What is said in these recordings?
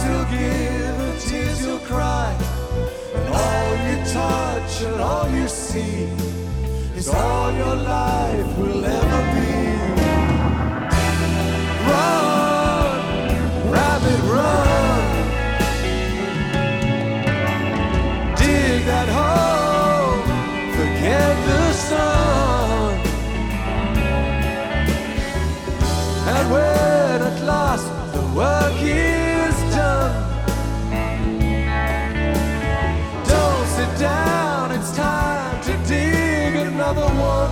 you'll give, the tears you'll cry, and all you touch and all you see is all your life will ever be. Run, rabbit, run. Dig that hole, forget the sun. And when at last the work is done, don't sit down, it's time to dig another one.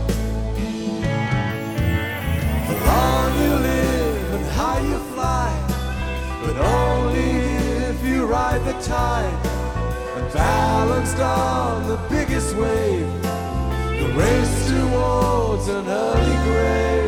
The long you live and high you fly, but only if you ride the tide and balanced on the biggest wave, the race towards an early grave.